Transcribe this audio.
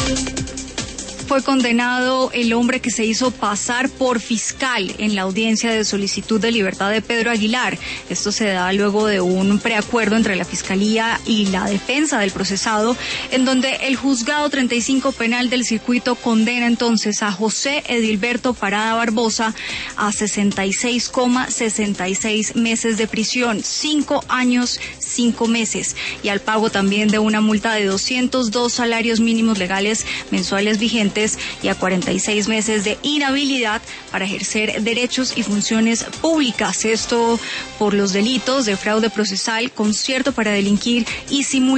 Fue condenado el hombre que se hizo pasar por fiscal en la audiencia de solicitud de libertad de Pedro Aguilar. Esto se da luego de un preacuerdo entre la Fiscalía y la defensa del procesado, en donde el juzgado 35 penal del circuito condena entonces a José Edilberto Parada Barbosa a 66,66 meses de prisión, 5 años, 5 meses, y al pago también de una multa de 202 salarios mínimos legales mensuales vigentes y a 46 meses de inhabilidad para ejercer derechos y funciones públicas. Esto por los delitos de fraude procesal, concierto para delinquir y simulación